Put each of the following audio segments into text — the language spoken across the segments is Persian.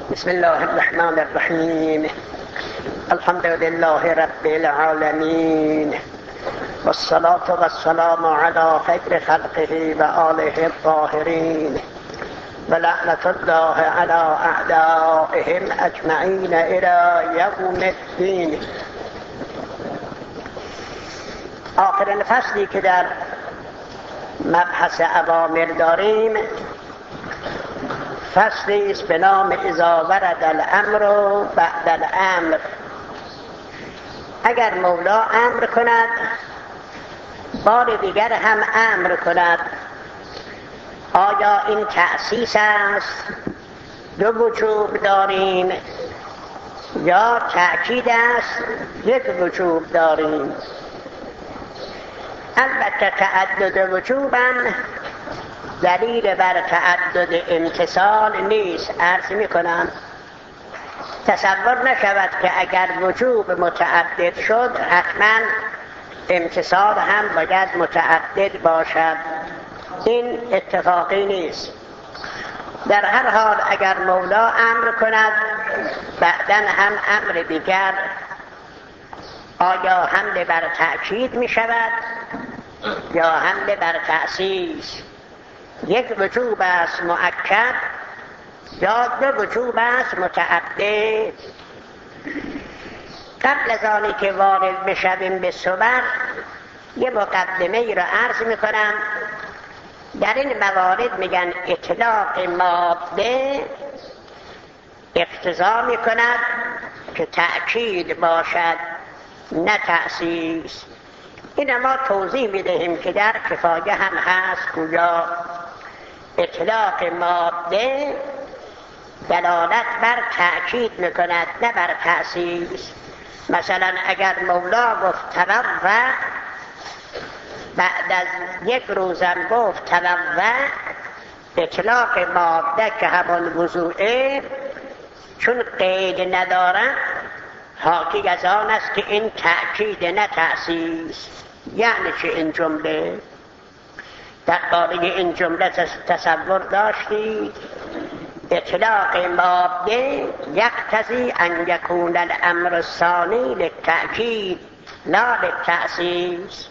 بسم الله الرحمن الرحیم. الحمد لله رب العالمین والصلاة والسلام على خیر خلقه و آله الطاهرین و لعنت الله على اعدائهم اجمعین الی یوم الدین. آخرین فصلی که در مبحث اوامر داریم فصلی است به نام اذا ورد الامر بعد الامر. اگر مولا امر کند بار دیگر هم امر کند، آیا این تأسیس است؟ دو وجوب داریم یا تأکید است؟ یک وجوب داریم. البته تعدد وجوبا دلیل بر تعدد امتثال نیست. عرض می کنم تصور نشود که اگر وجوب متعدد شد حتما امتثال هم باید متعدد باشد. این اتفاقی نیست. در هر حال اگر مولا امر کند بعداً هم امر دیگر، آیا حمل بر تأکید می شود یا حمل بر تأسیس؟ یک وجوب است مؤکد یا دو وجوب است متعدد؟ قبل از آنی که وارد بشویم به صور یه مقدمه ای را عرض میکنم. در این موارد میگن اطلاق ماده اقتضا میکند که تأکید باشد نه تأسیس. این ما توضیح میدهیم که در کفایه هم هست کجا اطلاق ماده دلالت بر تأکید میکند نه بر تأسیس. مثلا اگر مولا گفت توضأ، بعد از یک روزم گفت توضأ، اطلاق ماده که همون وضوعه چون قید ندارد حاکی از آن است که این تأکید نه تأسیس. یعنی چه این جمله؟ در قابل این جمله تصور داشتید اطلاق ماده یقتضی ان یکون الامر الثانی للتأکید لا للتأسیس.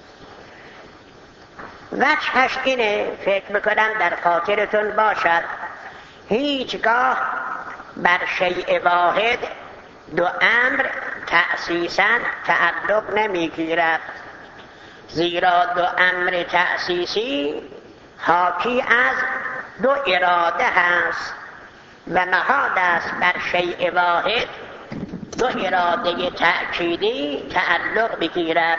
وجهش اینه، فکر میکنم در خاطرتون باشد، هیچگاه بر شیء واحد دو امر تأسیساً تعلق نمیگیرد، زیرا دو امر تأسیسی حاکی از دو اراده هست و نهاد است بر شیء واحد دو اراده تأکیدی تعلق بگیرد.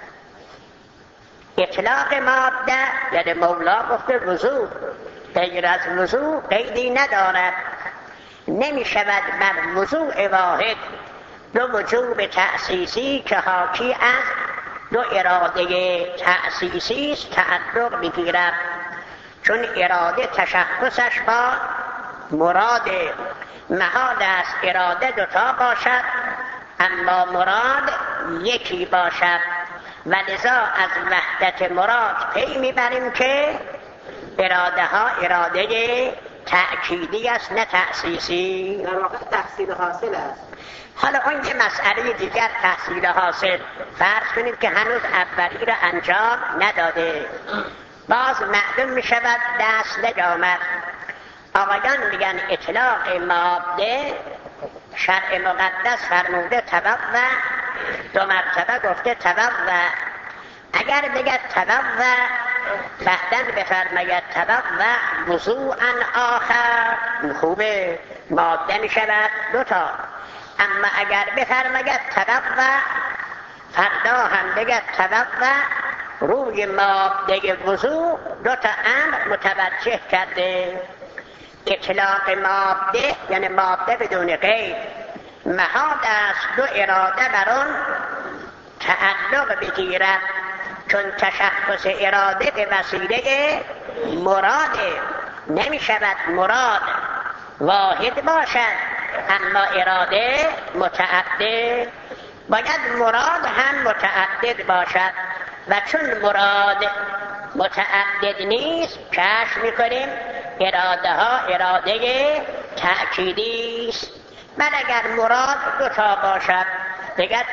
اطلاق ماده یعنی مولا گفته وضوع، غیر از وضوع قیدی ندارد. نمی شود بر وضوع واحد دو وجوب تأسیسی که حاکی از دو اراده تأسیسی است تعلق بگیرد، چون اراده تشخصش با مراد نهاد است. اراده دوتا باشد اما مراد یکی باشد و لذا از وحدت مراد پی میبریم که اراده ها اراده تأکیدی است نه تأسیسی. در واقع تحصیل حاصل است. حالا اون یه مسئله دیگر تحصیل حاصل، فرض کنید که هنوز اولی را انجام نداده، باز معلوم می شود دست نیامد. آقایان میگن اطلاق ماده شرع مقدس فرموده توضأ، دو مرتبه گفته توضأ. اگر بگد توضأ بعداً بفرماید توضأ وضوعاً آخر، خوبه، ماده می شود دوتا. اما اگر بفرماید توضأ فردا هم بگد توضأ، روی ماده وضوع دوتا امر متوجه کرده. اطلاق ماده یعنی ماده بدون قید نهاد است دو اراده بر آن تعلق بگیرد، چون تشخص اراده به وسیله مراد نمی شود مراد واحد باشد اما اراده متعدد. باید مراد هم متعدد باشد و چون مراد متعدد نیست کشف میکنیم اراده ها اراده تأکیدی است. بل اگر مراد دو تا باشد بگد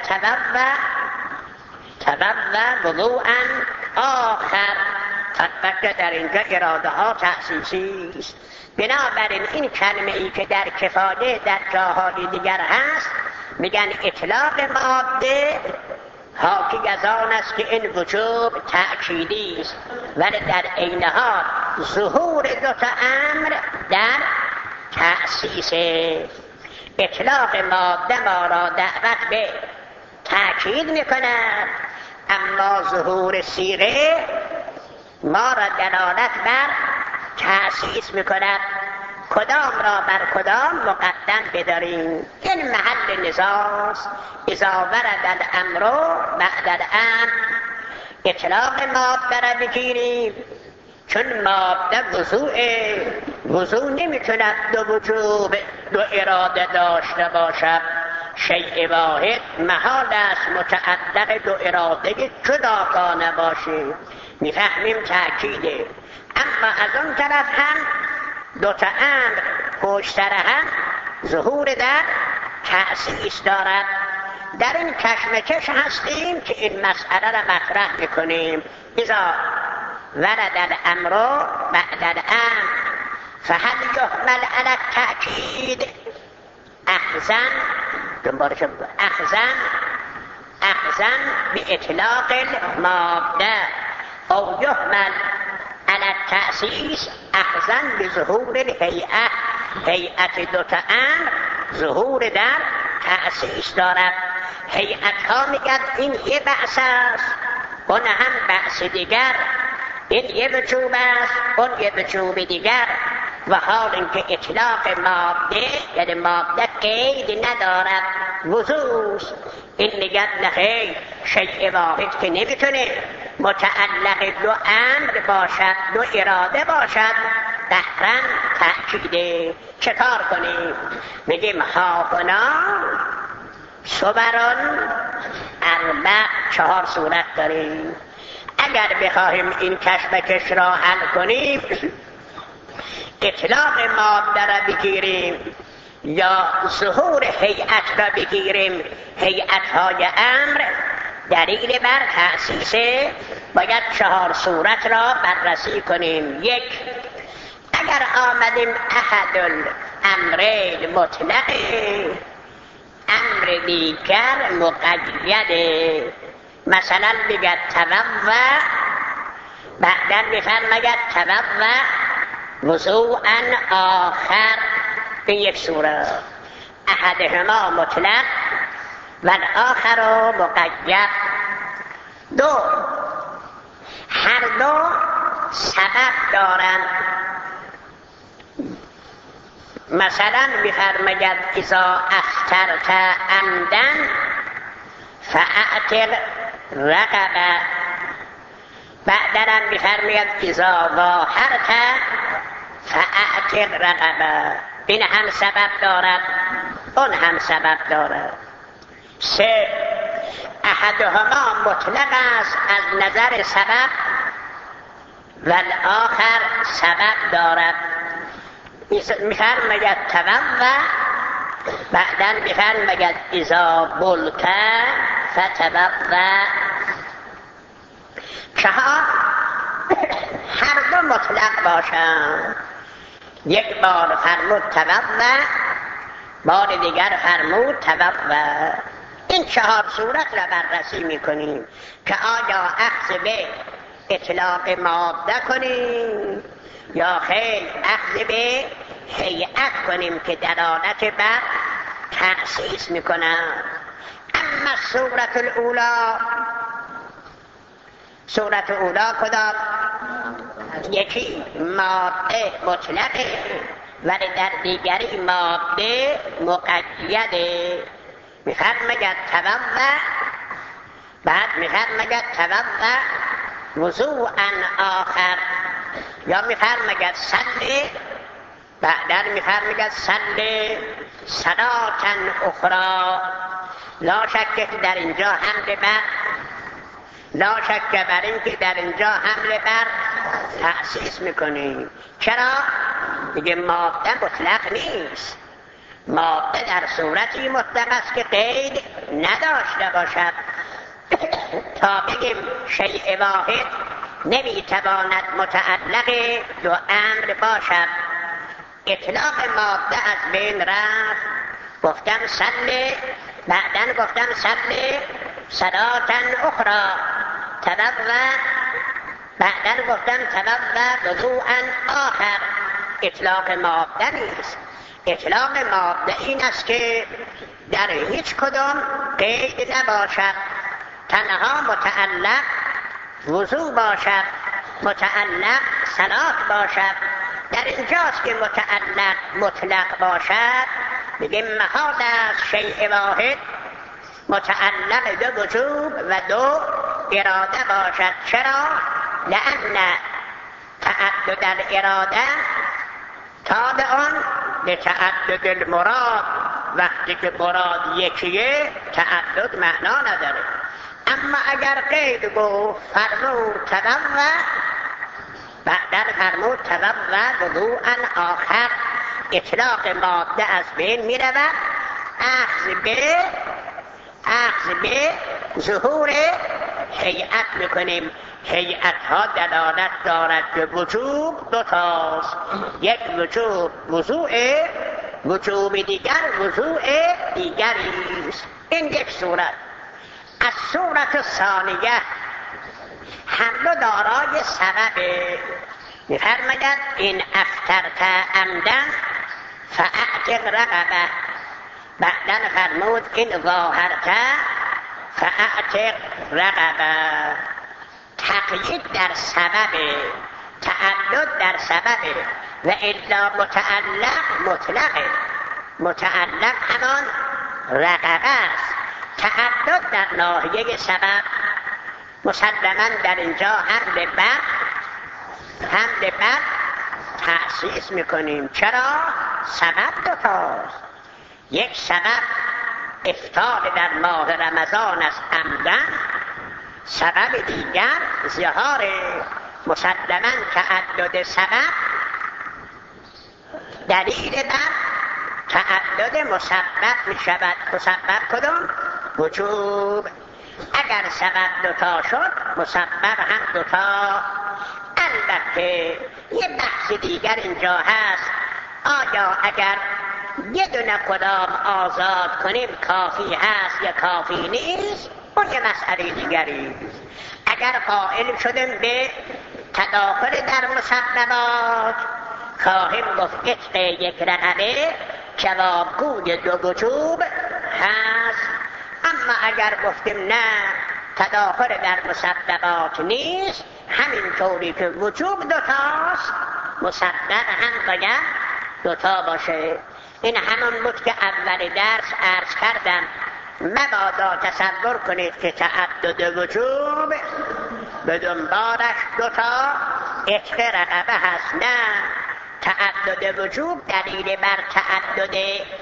تبوّ وضوءا آخر، البته در اینجا اراده ها تأسیسی است. بنابراین این کلمه ای که در کفایه در جاهای دیگر هست میگن اطلاق ماده حاکی از آن است که این وجوب تأکیدی است، ولی در عین حال ظهور دو تا امر در تأسیس. اطلاق ماده ما را دعوت به تأکید میکند، اما ظهور صیغه ما را دلالت بر تأسیس میکند. کدام را بر کدام مقدم بداریم؟ این محل نزاع است. اذا ورد الامر بعد الامر، اطلاق ماده را بگیریم چون ماده وضوع نمیتوند دو وجوب دو اراده داشته باشد. شیء واحد محال است متعلق دو اراده جداگانه باشه. میفهمیم تأکیده. اما از اون طرف هم دو تا امر پشت سر هم ظهور در تأسیس دارد. در این کشمکش هستیم که این مسئله را مطرح میکنیم. اذا ورد الامر بعد الامر فهل یحمل علی التأکید اخذن به اطلاق الماده او یحمل علی التأسیس اخذن به ظهور الهیئه. هیئت دو تا امر ظهور در تأسیس دارد. هیئت ها میگن این یه بحث است، اون هم بحث دیگر، این یه وجوب است، اون یه وجوب دیگر. و حال اینکه اطلاق ماده یعنی ماده قید ندارد، وضوع، این میگن نخیر شیء واحد که نمیتونه متعلق دو امر باشد، دو اراده باشد، دهرن تأکیده. چه کار کنیم؟ میگیم هاهنا صبران اربع، 4 صورت داریم. اگر بخواهیم این کشمکش را حل کنیم، اطلاق ماده را بگیریم یا ظهور هیئت را بگیریم، هیئت های امر دلیل بر تأسیس، باید 4 صورت را بررسی کنیم. 1، اگر آمدیم احد الامرین مطلق، امر دیگر مقیده، مثلا بگد توضع، بعدا میفرماید توضع وضوءا آخر. این یک صورت، احدهما مطلق و آخر مقید. 2، هر دو سبب دارند. مثلا میفرماید اذا افطرت عمدا فاعتق رقبه، بعدا هم میفرماید اذا ظاهرت فاعتق رقبه. این هم سبب دارد، اون هم سبب دارد. 3، احدهما مطلق است از نظر سبب و آخر سبب دارد. میفرماید توضع، بعدا میفرماید اذا بلت فتوضع. 4، هر دو مطلق باشند. یک بار فرمود توضع، بار دیگر فرمود توضع. این 4 صورت را بررسی میکنیم که آیا اخذ به اطلاق ماده کنیم یا خیر اخذ به هیئت کنیم که دلالت بر تأسیس میکنند. اما صورت اولا کدام؟ یکی ماده مطلقه ولی در دیگری ماده مقیده. میفرماید توضع، بعد میفرماید توضع وضوءا آخر، یا میفرماید صلی، بعدا میفرماید صلی صلاة اخرى. لا شک در اینجا حمل بر، لا شک بر این که در اینجا حمل بر تأسیس میکنیم. چرا؟ دیگه ماده مطلق نیست. ماده در صورتی مطلق است که قید نداشته باشد. تا بگیم شیء واحد نمیتواند متعلق دو امر باشد. اطلاق ماده از بین رفت. گفتم صل، بعدن گفتم صل صلاتن اخرى، توضأ، بعدن گفتم توضأ وضوءا آخر. اطلاق ماده نیست. اطلاق ماده این است که در هیچ کدام قید نباشد، تنها متعلق وضوء باشد، متعلق صلات باشد. در اینجاست که متعلق مطلق باشد بگیم محال است شیء واحد متعلق دو وجوب و دو اراده باشد. چرا؟ لأن تعدد الاراده تابع لتعدد المراد. وقتی که مراد یکیه تعدد معنا نداره. اما اگر قید گفت فرمود توضأ، بعدن فرمود توضأ وضوءا آخر، اطلاق ماده از بین می رود. اخذ به ظهور هیئت میکنیم. هیئت ها دلالت دارد به وجوب دو تاست. یک وجوب وضوء، وجوب دیگر وضوء دیگری است. این یک صورت. از صورت ثانیه حمل دارای سبب می‌فرماید این افطرت عمدا فاعتق رقبه، بعدن فرمود این ظاهرت فاعتق رقبه. تقیید در سبب، تعدد در سبب و الا متعلق مطلقه. متعلق همان رقبه است. تعدد در ناحیه سبب مسلماً در اینجا حمل بر تأسیس میکنیم. چرا؟ سبب دو تاست. یک سبب افطار در ماه رمضان است عمدن، سبب دیگر ظهار. مسلماً تعدد سبب دلیل بر تعدد مسبب می شود. مسبب کدوم؟ وجوب. اگر سبب دوتا شد مسبب هم دوتا. البته یه بحث دیگر اینجا هست، آیا اگر یه دونه کدام آزاد کنیم کافی هست یا کافی نیست؟ اون یه مسئله دیگری. اگر قائل شدیم به تداخل در مسببات خواهیم گفت عتق یک رقبه جوابگوی دو وجوب هست. اما اگر گفتیم نه تداخل در مسببات نیست، همین طوری که وجوب دوتاست مسبب هم باید دوتا باشه. این همون بود که اول درس عرض کردم. مبادا تصور کنید که تعدد وجوب به دنبالش دوتا عتق رقبه هست. نه، تعدد وجوب دلیل بر تعدد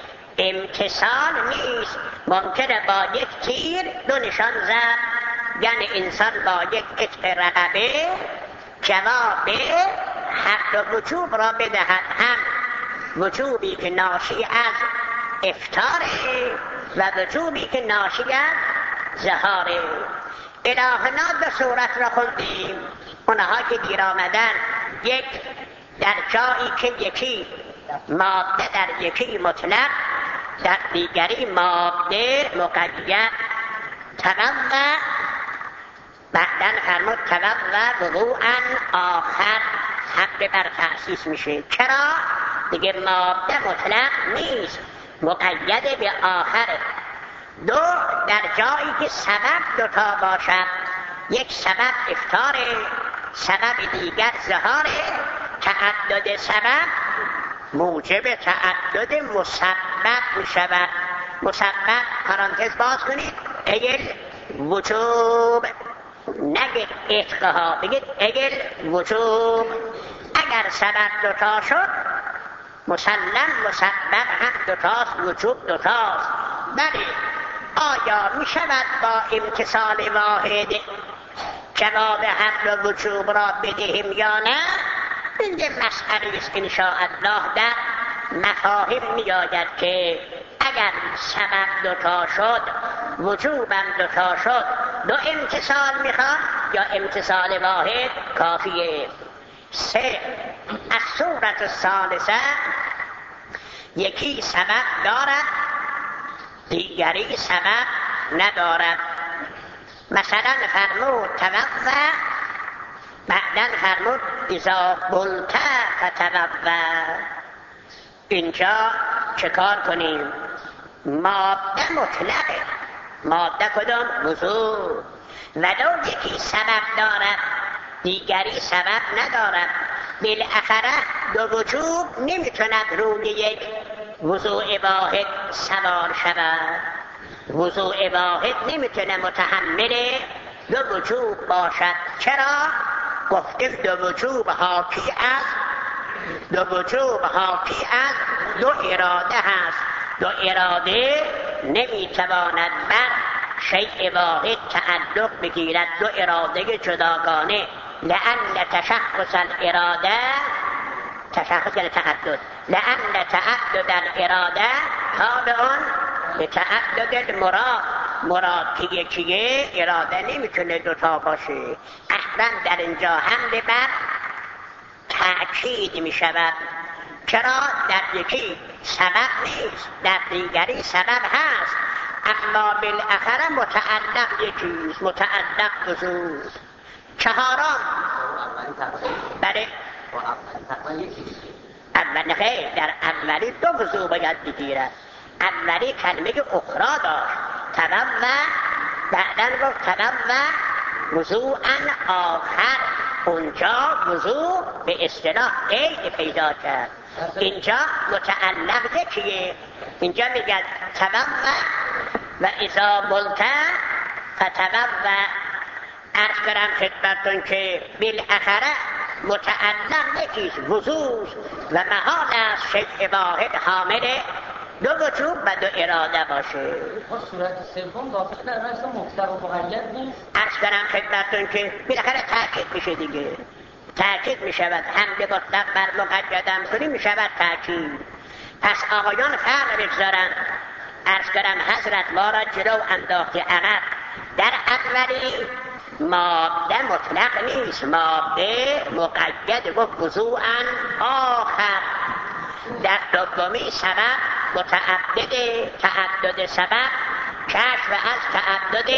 امتصال نیست. ممکنه با یک تیر دو نشان زد، یعنی انسان با یک عتق رقبه جواب حق وجوب را بدهد، هم وجوبی که ناشی از افطاره و وجوبی که ناشی از ظهاره. الهنا دو صورت را خوندیم. اونها که دیر آمدن، یک در جایی که یکی ماده در یکی مطلق، در دیگری ماده مقید. توضأ، بعدن فرمود توضأ وضوءا آخر، حق بر تأسیس میشه. چرا؟ دیگه ماده مطلق نیست، مقید به آخر. دو، در جایی که سبب دوتا باشد، یک سبب افطاره، سبب دیگر ظهاره، تعدد سبب موجب تعدد مسبب می شود. مسبب پرانتز باز کنید، اگل وجوب، نگید عتقها، بگید اگل وجوب. اگر سبب دوتا شد مسلم مسبب هم دوتاست، وجوب دوتاست. بله، آیا می شود با امتصال واحد جواب حمل و وجوب را بدهیم یا نه؟ این یه مسئله است انشاءالله در مفاهیم میآید که اگر سبب دوتا شد وجوبم دوتا شد دو امتصال میخواد یا امتصال واحد کافیه. سه از صورت ثالثه یکی سبب دارد دیگری سبب ندارد. مثلا فرمود توضأ بعدن فرمود اذا قلت فتوضأ. اینجا چه کار کنیم؟ ماده مطلقه. ماده کدام؟ وضوء. ولو یکی سبب دارد دیگری سبب ندارد. بالاخره دو وجوب نمیتوند روی یک وضوء واحد سوار شود. وضوء واحد نمیتونه متحمل دو وجوب باشد. چرا؟ گفتیم دو وجوب حاکی از دو اراده هست. دو اراده نمیتواند بر شیء واحد تعلق بگیرد، دو اراده جداگانه. لأن تشخص الاراده تشخص تعدد، لأن تعدد الاراده تابع لتعدد المراد. مراد که یکیه اراده نمیتونه دوتا باشه. اصلا در اینجا حمل بر تأکید میشود. چرا؟ در یکی سبب نیست، در دیگری سبب هست، اما بالاخره متعلق یکیست، متعلق وضوء. چهارم بله اول خیر در اولی دو وضوء باید بگیرد. اولی کلمه اخرى داشت توضأ، بعدن گفت توضأ وضوءا آخر. اونجا وضوء به اصطلاح عید پیدا کرد. اینجا متعلق یکیه. اینجا میگه توضأ و اذا قلت فتوضأ. عرض کردم خدمتتون که بالاخره متعلق یکیست، وضوء و محال است شیء واحد حامل دو وجوب و دو اراده باشه. صورت سوم داخل در رأس مطلق و مقید نیست. عرض کردم خدمتتون که بالاخره تأکید میشه دیگه، تأکید میشود. حمل مطلق بر مقیدم کنی میشود تأکید. پس آقایان فرق بگذارن. عرض کردم حضرت ما را جلو انداختی عقب. در اولی ماده مطلق نیست، ماده مقید و وضوءا آخر. در دومی سبب تعدد سبب کشف از تعدد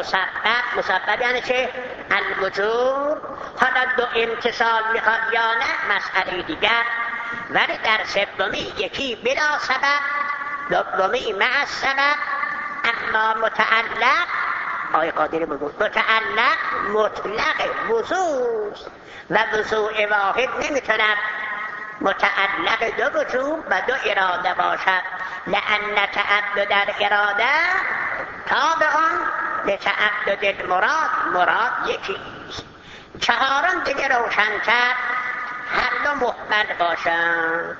مسبب یعنی چه؟ الوجوب. حالا دو امتصال میخواد یا نه مسئله دیگر. ولی در سومی یکی بلا سبب، دومی مع سبب. اما متعلق آقای قادری بگو متعلق مطلق وضوء و وضوء واحد نمیتوند متعلق دو وجوب و دو اراده باشد. لأن تعدد الاراده تابع لتعدد المراد. مراد یکیست. چهارم دیگه روشن‌تر، هر دو محمل باشند.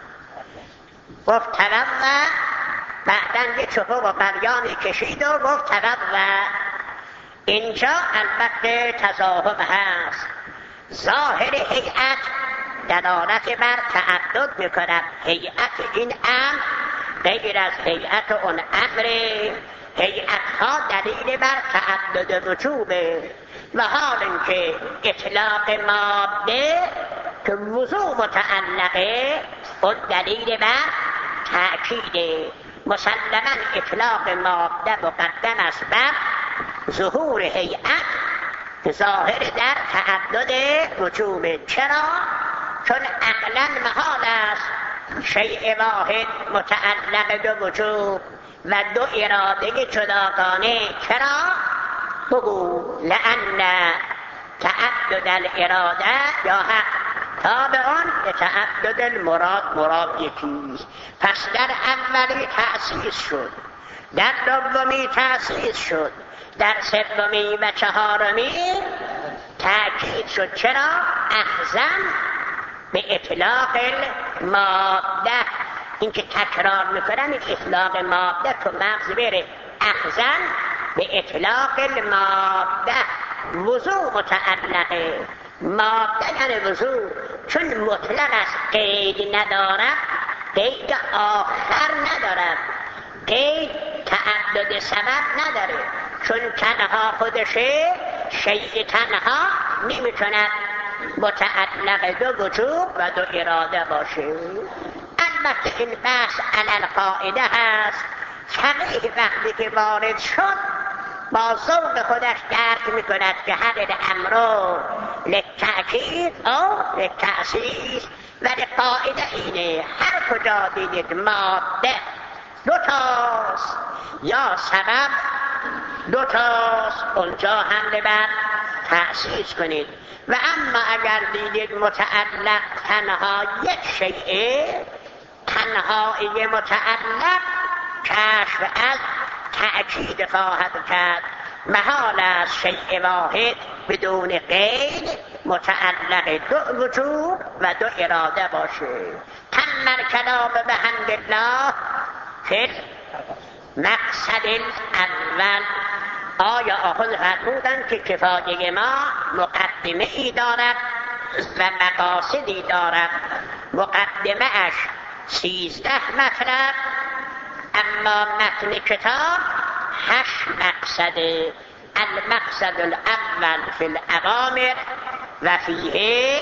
گفت توضأ، بعدن یه چوب و قلیانی کشید و گفت توضأ. اینجا البته تضاهم هست. ظاهر هیئت دلالت بر تعدد میکند. هیئت این امر غیر از هیئت اون امر. هیئت ها دلیل بر تعدد وجوبه. و حال اینکه اطلاق ماده که وضوع متعلقه اون دلیل بر تأکیده. مسلما اطلاق ماده مقدم است بر ظهور هیئت که ظاهر در تعدد وجوب. چرا؟ چون عقلا محال است شیء واحد متعلق دو وجوب و دو اراده جداگانه. چرا؟ بگو. لأن تعدد الاراده یا حق تابعان لتعدد المراد. مراد یکیست. پس در اولی تأسیس شد، در دومی تأسیس شد، در سومی و چهارمی تأکید شد. چرا؟ اخذن به اطلاق الماده. این که تکرار میکنم این اطلاق ماده تو مغز بره. اخذن به اطلاق الماده. وضوع متعلقه، ماده یعنی وضوع. چون مطلق است قید ندارد، قید آخر ندارد، قید تعدد سبب نداره، چون تنها خودشه شیء تنها نمیتوند متعلق دو وجوب و دو اراده باشه. البته این بحث علی القاعده هست. فقیه وقتی که وارد شد با ذوق خودش درک میکند که هر الامر للتأکید او للتأسیس، ولی قاعده اینه هر کجا دیدید ماده دوتاست یا سبب دوتاست اونجا حمله بر تأسیس کنید. و اما اگر دیدید متعلق تنها یک شیء، تنهایی متعلق کشف از تأکید خواهد کرد. محال است شیء واحد بدون قید متعلق دو وجوب و دو اراده باشه. تم الکلام بحمد الله فی مقصد الاول. آیا آخوند فرمودند که کفایه ما مقدمه ای دارد و مقاصدی دارد. مقدمه اش 13 مطلب، اما متن کتاب 8 مقصده. المقصد الاول فی الاوامر و فیه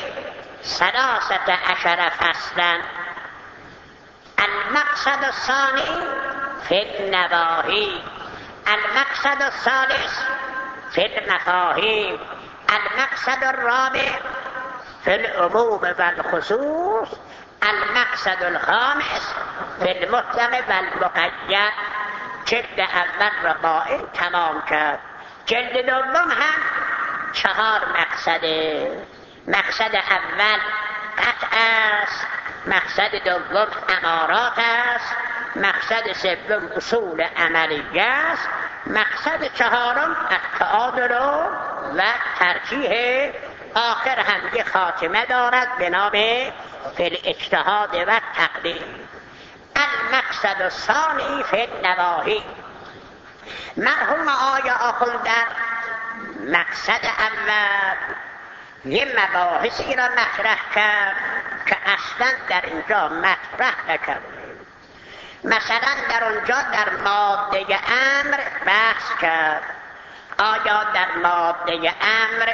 13 فصلا. المقصد الثانی فی النواهی. المقصد الثالث فی المفاهیم. المقصد الرابع فی العموم و الخصوص. المقصد الخامس فی المطلق و المقید. جلد اول را قائل تمام کرد. جلد دوم هم 4 مقصده. مقصد اول قطع است، مقصد دوم امارات است، مقصد سوم اصول عملیه است، مقصد چهارم التعادل و ترجیح. آخر هم یک خاتمه دارد به نام فی الاجتهاد و تقدیر. المقصد الثانی فی النواهی. مرحوم آیا آخوند در مقصد اول یه مباحثی را مطرح کرد که اصلا در اینجا مطرح نکرده. مثلا در اونجا در ماده امر بحث کرد. آیا در ماده امر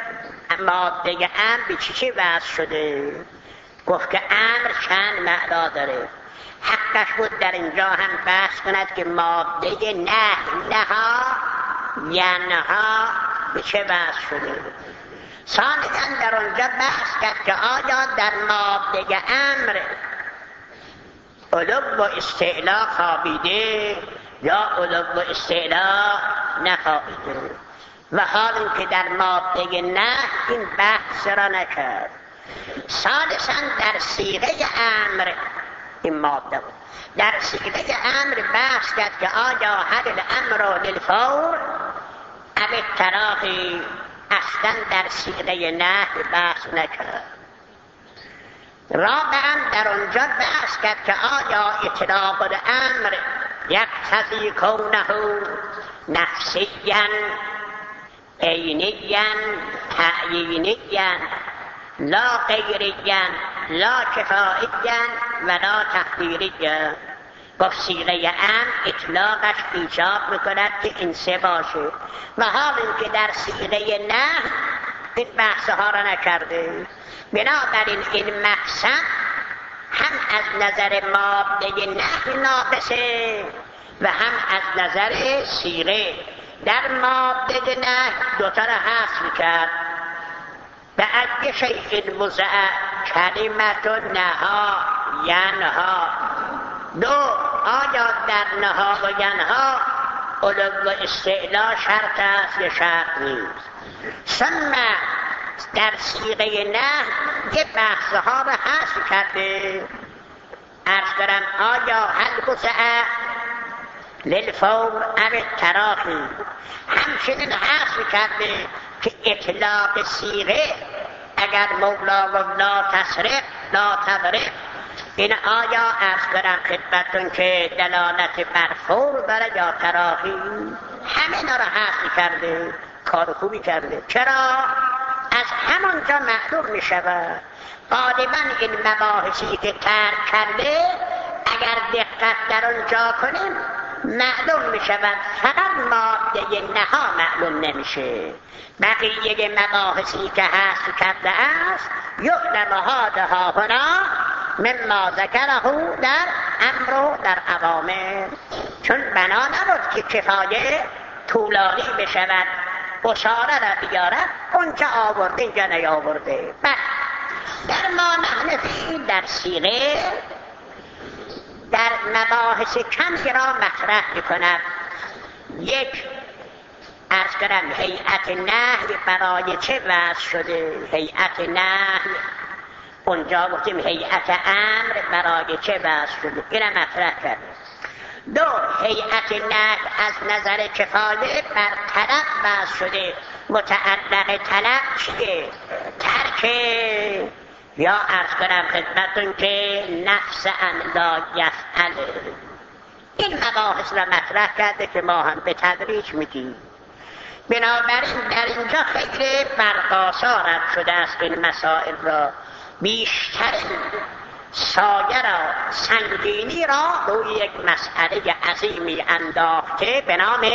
به چی بحث شده؟ گفت که امر چند معنا داره. حقش بود در اینجا هم بحث کند که ماده نها ینها به چه بحث شده. ثانیاً در اونجا بحث کرد که آیا در ماده امر علو و استعلا خوابیده یا علو و استعلا نخوابیده. و حال اینکه در ماده نه این بحث را نکرد. ثالثاً در صیغه امر، این ماده بود، در صیغه امر بحث کرد که آیا هر الامر للفور او التراخی. اصلا در صیغه نحو بحث نکرد. رابعاً در اونجا بحث کرد که آیا اطلاق الامر یقتضی کونه نفسیاً عینیاً تعیینیاً لا غیریاً لا کفاییاً ولا تقدیریاً. گفت صیغه امر اطلاقش ایجاب میکند که این سه باشه. و حال اینکه در صیغه نحو این بحث ها را نکرده. بنابراین این مقصد هم از نظر ماده نحو ناقصه و هم از نظر صیغه. در ماده نحو دوتا را حذف کرد. به اگه شیء وضع کلمت نها ینها. دو، آیا در نها و ینها علو و استعلا شرط است یا شرط نیست؟ ثم در صیغه نحو یه بحث ها را حذف کرده. عرض کنم آیا هل وضع للفور او التراخی. همچنین حذف کرده که اطلاق صیغه اگر مولا و لا تصرف لا تضرب، این آیا عرض کنم خدمتون که دلالت بر فور داره یا تراخی. همه را حذف کرده. کار خوبی کرده. چرا؟ از همانجا معلوم می شود غالبا این مباحثی که ترک کرده اگر دقت در آنجا کنیم معلوم می شود فقط ماده نها معلوم نمیشه، بقیه مباحثی که حذف کرده است یعلم هذا هنا مما ذکره در امر و در اوامر، چون بنا نبود که کفایه طولانی بشود اشاره را بیارد اونجا آورده اینجا نیاورده. در ما نحنفی در سیغه در مباحث کمی را مطرح می‌کند. یک عرض کنم هیئت نهی برای چه وضع شده، هیئت نهی اونجا گفتیم هیئت امر برای چه وضع شده، اینم مطرح کرد. دو هیئت نهی از نظر کفایه بر طلب وضع شده، متعلق طلب چیه؟ ترک یا عرض کنم خدمتون که نفس ان لا یفعل. این مباحث را مطرح کرده که ما هم به تدریج میگیم. بنابراین در اینجا خیلی برقاسا رد شده است این مسائل را، بیشتر سایه را سنگینی را روی یک مسئله عظیمی انداخته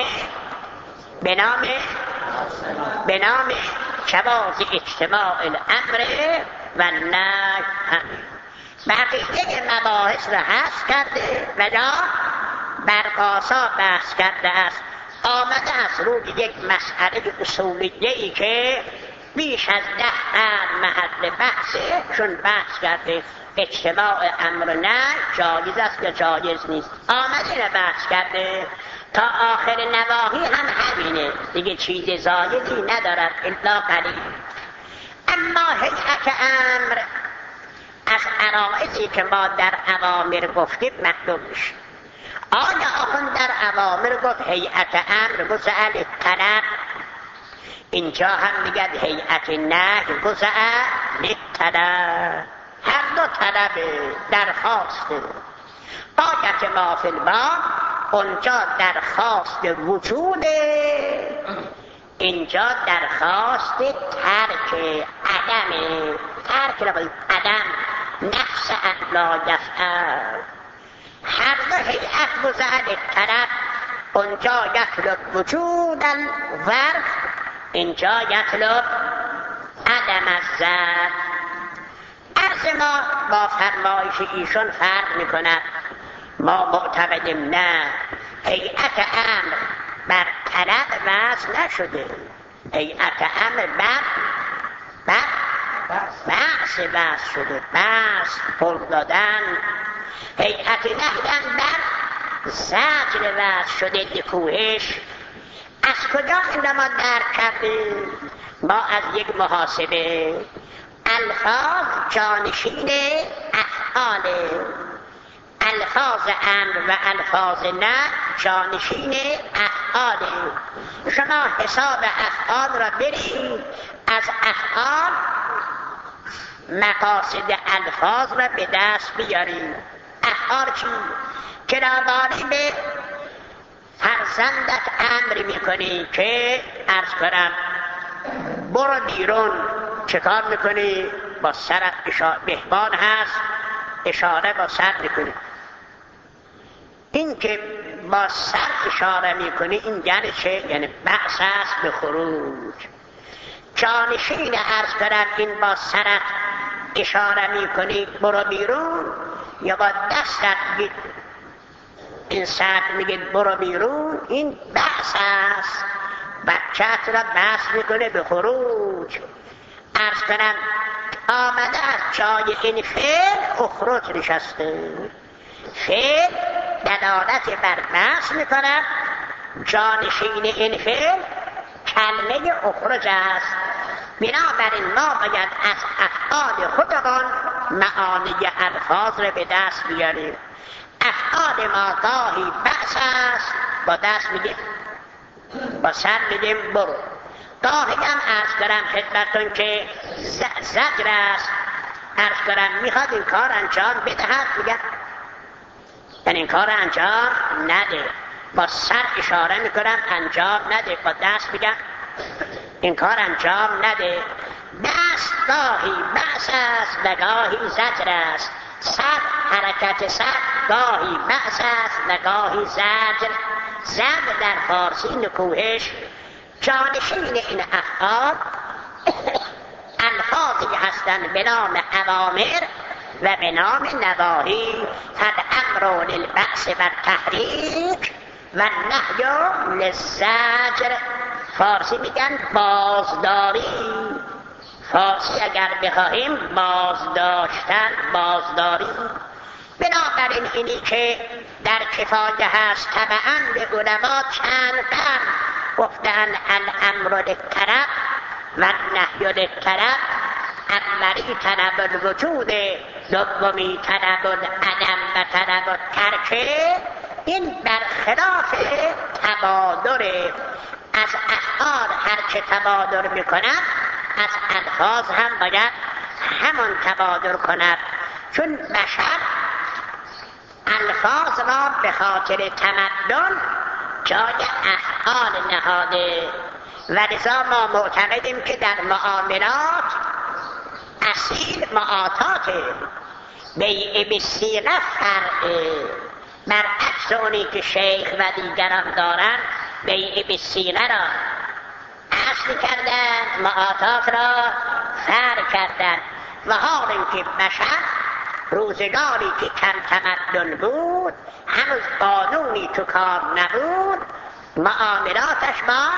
به نام جواز اجتماع الامر و نهی. بقیه مباحث را حذف کرده و جا برقاسا بحث کرده است. آمده است روی یک مسئله اصولیه‌ای که بیش از 10 محل بحثه، چون بحث کرده اجتماع امر نه جایز است یا جایز نیست، آمده را بحث کرده تا آخر نواهی هم همینه دیگه، چیز زایدی ندارد الا قلیل. اما هیئت امر از عرائضی که ما در اوامر گفتیم معلوم میشه. آیا آخون در اوامر گفت هیئت امر وضع للطلب، اینجا هم میگد هیئت نهی وضع للطلب، هر دو طلب درخواسته. آیت ما فی الباب اونجا درخواست وجوده، اینجا درخواست ترک عدم، ترک نباید عدم نفس ان لا یفعل. هر دو هیئت وضع للطلب، اونجا یطلب وجود الظرف، اینجا یطلب عدم الظرف. عرض ما با فرمایش ایشون فرق میکند. ما معتقدیم نه، هیئت امر بر طلب وضع نشده، هیئت امر بر بحث وضع شده، بحث پل دادن. هیئت نهی بر زجر وضع شده، دکوهش. از کجا این ما درک کردیم؟ ما از یک محاسبه الفاظ جانشین افعال، الفاظ امر و الفاظ نه جانشین افعال. شما حساب افعال را برید، از افعال مقاصد الفاظ را به دست بیارید. افعال چی؟ که درباره به فرزندت امر میکنی که عرض کنم برو بیرون، چه کار میکنی؟ با سرت اشاره، بهبان هست اشاره با سر میکنی. این که با سر اشاره میکنی این یعنی چه؟ یعنی بحث است به خروج. جانشین عرض کنم این با سرت اشاره میکنی برو بیرون، یا با دستت این سر میگه برو بیرون، این بحث است، بچه‌ت را بحث میکنه به خروج. عرض کنم آمده از جای این فعل اخرج نشسته، فعل دلالت بر بحث میکنه، جانشین این فعل کلمه اخرج است. بنابراین ما باید از افعال خودمان معانی الفاظ را به دست بیاریم. افعال ما گاهی بحث است، با دست میگیم، با سر میگیم برو. گاهی هم عرض کنم خدمتون که زجر است، عرض کنم میخواد این کار انجام بدهد، میگن یعنی این کار انجام نده، با سر اشاره میکنم انجام نده، با دست میگن این کار انجام نده. دست گاهی بأس است و گاهی زجر است، صد حرکت صد گاهی بأس است و گاهی زجر. زجر در فارسی نکوهش. جانشین این افعال الفاظی هستند به نام اوامر و به نام نواهی. فالامر للبأس و التحریک و النهی للزجر. فارسی میگن بازداری. فارسی اگر بخواهیم بازداشتن، بازداری. بنابراین اینی که در کفایه هست طبعا به علما چند قرن گفتن الامر للطلب و النهی للطلب. اولی طلب الوجود، دومی طلب العدم و طلب الترک. این برخلاف تبادر. از افعال هرچه تبادر میکند از الفاظ هم باید همون تبادر کند، چون بشر الفاظ را به خاطر تمدن جای افعال نهاده و لذا ما معتقدیم که در معاملات اصیل معاطاته. بیع بالصیغه فرعه، برعکس اونی که شیخ و دیگران دارن بیع بالصیغه را اصل کردن، معاطات را فرع کردن. و حال اینکه بشر روزگاری که کم تمدن بود، هنوز قانونی تو کار نبود، معاملاتش با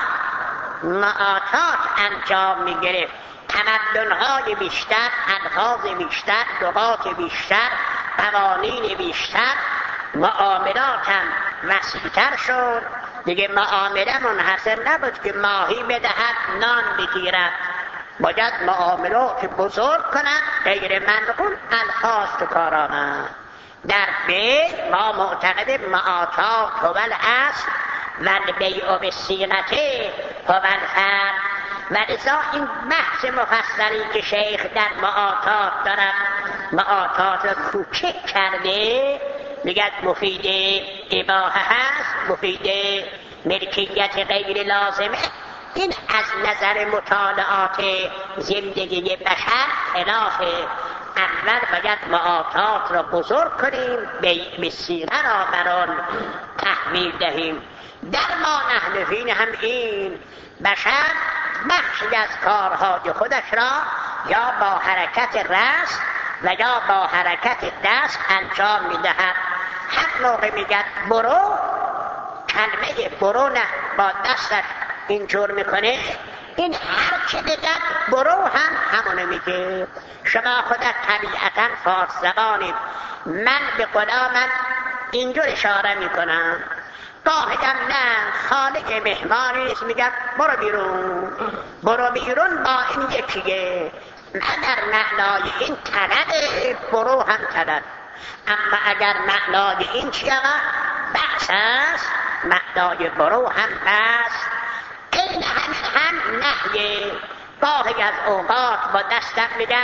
معاطات انجام میگرفت. تمدن‌های بیشتر، الفاظ بیشتر، لغات بیشتر، قوانین بیشتر، معاملات هم وسیع‌تر شد. دیگه معامله منحصر نبود که ماهی بدهد نان بگیرد، باید معاملات بزرگ کند، غیر منقول الفاظ تو کار آمد. در بیع ما معتقد معاطات هو الاصل و البیع بالصیغه هو الفرع. و لذا این بحث مفصلی که شیخ در معاطات دارد، معاطات را کوچک کرده، میگه مفید اباحه هست، مفید ملکیت غیر لازمه. این از نظر مطالعات زندگی بشر خلافه. اول باید معاطات را بزرگ کنیم، بیع بالصیغه را بر آن تحمیل دهیم. در ما نحنفین هم این بشر بخشی از کارهای خودش را یا با حرکت رأس و یا با حرکت دست انجام میدهد. هر موقع میگه برو، کلمه برو نه با دستش اینجور میکنه، این هر چه بگد برو هم همونه میگه. شما خودت طبیعتا فارس زبانید، من به غلامم اینجور اشاره میکنم، گاهیدم نه خالق مهمانی نیست، میگم برو بیرون. برو بیرون با این یکیه، اگر معنای این طلب برو هم طلب، اما اگر معنای این چیه بحث است، معنای برو هم بحث. این هم نهیه. گاهی از اوقات با دستم میگم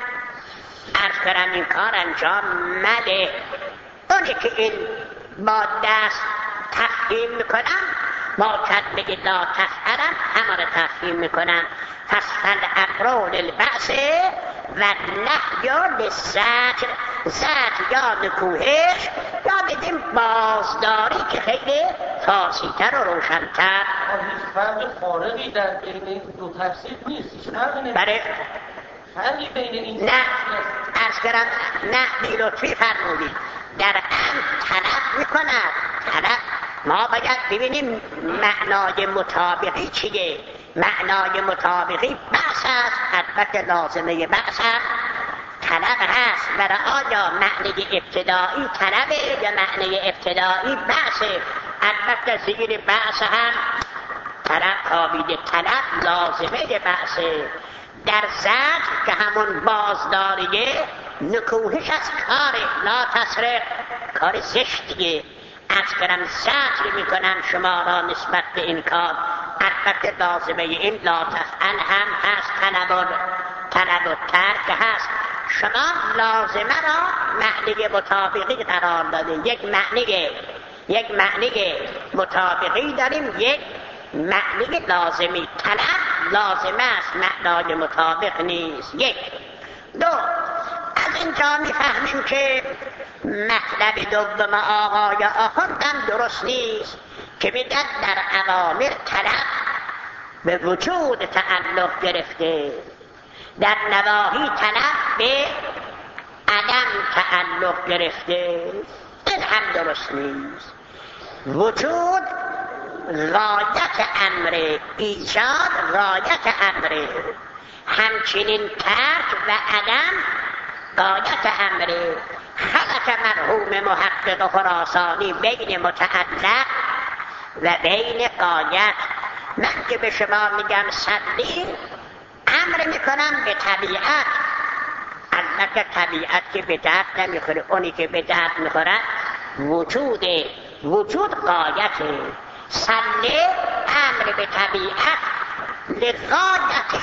عرض کنم این کار انجام مده، اونی که این با دست تفهیم میکنم ما کلمه لا تفعلم همه را تفهیم میکنم. پس فالامر للبأس و النهی للزجر. زجر یا نکوهش یا بگیم بازداری که خیلی فارسی‌تر و روشن‌تر. هیچ فرق خارقی در بین این دو تفسیر نیست، هیچ فرقی نیست. بله فرقی بین این نه عرض کردم نه بی لطفی فرمودید. در هم طلب میکند، طلب ما باید ببینیم معنای مطابقی چیه. معنای مطابقی بحث است، البته لازمه بحث است طلب هست. برای آیا معنی ابتدایی طلبه یا معنی ابتدایی بحثه؟ البته زیر بحث هم طلب خوابیده، طلب لازمه بحثه. در زجر که همون بازداریه، نکوهش از کار لا تسرق، کار زشتیه. از کنم زجر میکنم شما را نسبت به این کار. البته لازمه این لا تفعل هم هست، طلب و ترک هست. شما لازمه را معنی مطابقی قرار داده. یک معنی مطابقی داریم، یک معنی لازمی. طلب لازم است، معنای مطابق نیست. یک. دو، از اینجا میفهمیم که مطلب دوم آقای آخوندم درست نیست که میگن در اوامر طلب به وجود تعلق گرفته، در نواهی طلب به عدم تعلق گرفته. این هم درست نیست. وجود غایت امر، ایجاد غایت امر، همچنین ترک و عدم غایت امر. خلط مرحوم محقق خراسانی بین متعلق و بین غایت. من که به شما میگم صلی، امر میکنم به طبیعت، البته طبیعت که به درد نمیخوره، اونی که به درد میخوره وجود غایته. صلی امر به طبیعت لغایت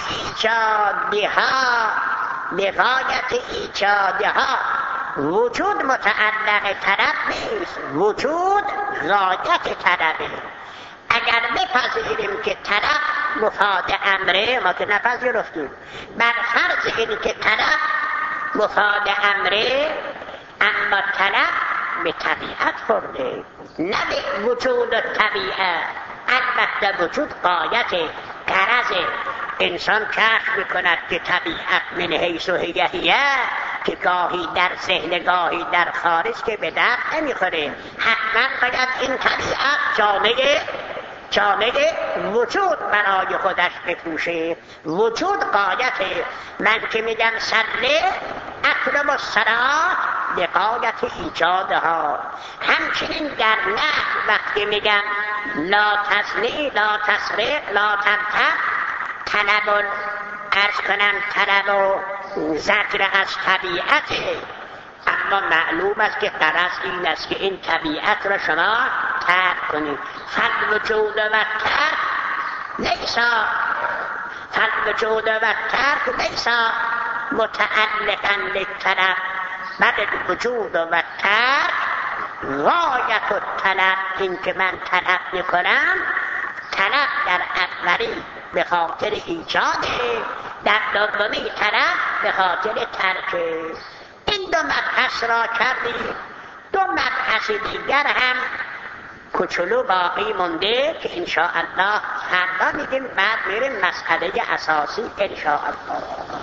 ایجادها. وجود متعلق طلب نیست، وجود غایت طلبه. اگر بپذیریم که طلب مفاد امره، ما که نپذیرفتیم، بر فرض این که طلب مفاد امره، اما طلب به طبیعت خورده نه به وجود طبیعت. البته وجود غایت غرض انسان کشف میکند که طبیعت من حیث و هیه که گاهی در ذهن گاهی در خارج که به درد نمیخوره. حتما باید این طبیعت جامعه وجود برای خودش بپوشه. وجود غایته. من که میگم صلی اطلب الصلاة لغایت ایجادها. همچنین در نحو وقتی میگم لا تزنی لا تسرق لا تمتع، طلب طلب و زجر از طبیعته، اما معلوم است که غرض این است که این طبیعت را شما ترک کنید. فالوجود و ترک لیسا متعلقا للطلب، بل الوجود و ترک غایت الطلب. این که من طلب میکنم، طلب در اولی به خاطر ایجاده، در دومی طلب به خاطر ترکه. این دو مبحث را کردیم. دو مبحث دیگر هم کوچولو باقی مونده که انشاءالله فردا میگیم، بعد میریم مسئله اساسی انشاءالله.